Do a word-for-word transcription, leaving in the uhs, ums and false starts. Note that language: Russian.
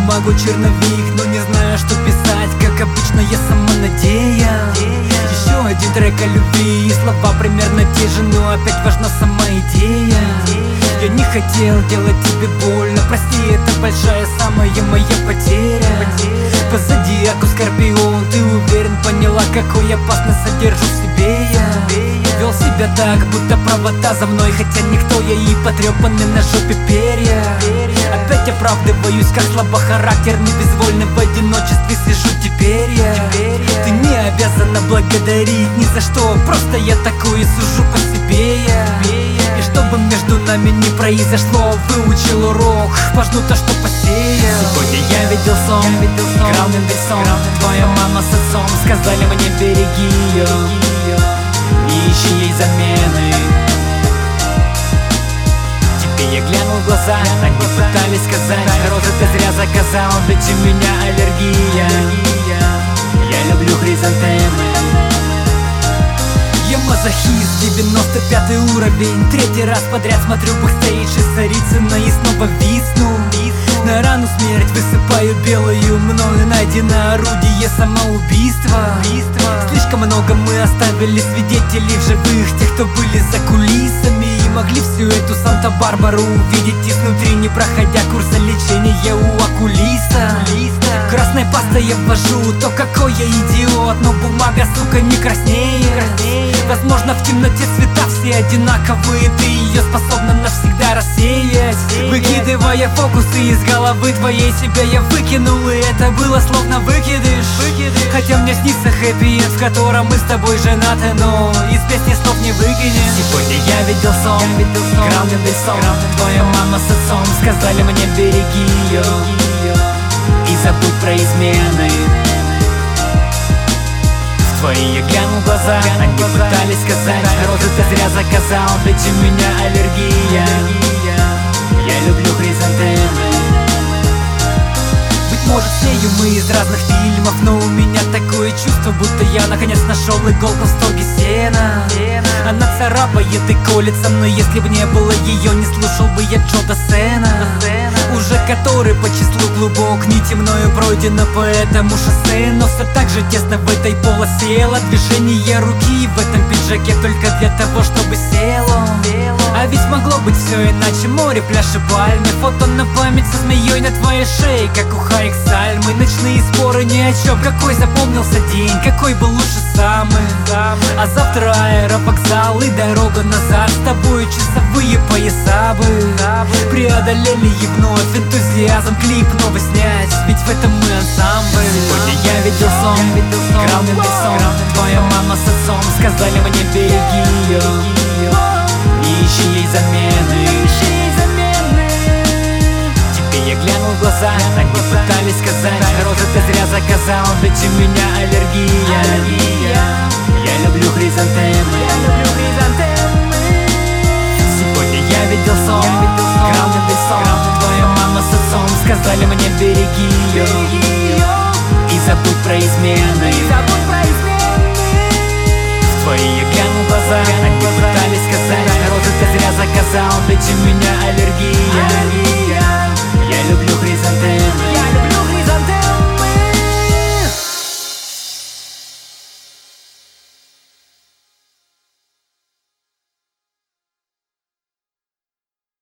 бумагу черновик, но не знаю, что писать. Как обычно, я самонадеян. Еще один трек о любви, и слова примерно те же, но опять важна сама идея. Я не хотел делать тебе больно, прости, это большая самая моя потеря. Позади Аку Скорпион, ты уверен, поняла, какой опасный содержу в себе я. Вел себя так, будто правота за мной, хотя никто я, и потрепанный на жопе перья. Опять оправдываюсь, как слабохарактерный, безвольный в одиночестве сижу теперь я. Ты не обязана благодарить ни за что, просто я такой и сужу по себе я. И чтобы между нами не произошло, выучил урок, пожну то, что посеял. Сегодня я видел сон, играл Мендельсон. Твоя мама с отцом сказали мне: береги ее, не ищи ей замены. Теперь я глянул в глаза, они пытались сказать: розы ты зря заказал, ведь у меня аллергия. Я люблю хризантемы. Я мазохист, девяносто пятый уровень. Третий раз подряд смотрю бэкстейдж из Царицына и снова висну. На рану смерть высыпаю белую, мною найдено орудие самоубийства. Слишком много мы оставили свидетелей в живых, тех, кто были за кулисами и могли всю эту Санта-Барбару увидеть изнутри, не проходя курса лечения у окулиста. Красной пастой я ввожу, то какой я идиот, но бумага, сука, не краснеет. Возможно, в темноте цвета все одинаковые, ты ее способна навсегда рассеять. Выкидывая фокусы из головы твоей, себя я выкинул, и это было словно выкидыш. Хотя мне снится хэппи-энд, в котором мы с тобой женаты, но из песни слов не выкинешь. Сегодня я видел сон, играл Мендельсон. Твоя мама с отцом сказали мне: береги ее и забудь про измены. В твои я глянул в глаза, они пытались сказать: розы ты зря заказал, ведь у меня аллергия. Я люблю хризантемы. Быть может, сею мы из разных фильмов, но у меня такое чувство, будто я наконец нашел иголку в стоге сена. Она царапает и колется, но если бы не было ее, не слушал бы я Джо Дассена. Уже который по числу глубок, нити мною пройдено по этому шоссе, но все так же тесно в этой полосе. Движение руки в этом пиджаке только для того, чтобы сел он. А ведь могло быть все иначе: море, пляж и пальмы, фото на память со змеей на твоей шее, как у Харик Сальмы. Ночные споры ни о чем, какой запомнился день, какой был лучше самый. А завтра аэровокзал и дорога назад, с тобой часовые пояса бы преодолели и вновь энтузиазм клип новый снять, ведь в этом мы ансамбль. Сегодня я видел сон, играл Мендельсон. Твоя мама с отцом сказали мне: береги ее, не ищи ей замены. Теперь я глянул в глаза, они пытались сказать: розы ты зря заказал, ведь у меня аллергия. Я люблю хризантемы. Сегодня я видел сон, играл Мендельсон. Твоя мама с отцом сказали мне: береги ее и забудь про измены. В твои я глянул в глаза, они пытались сказать: розы ты зря заказал, ведь у меня аллергия.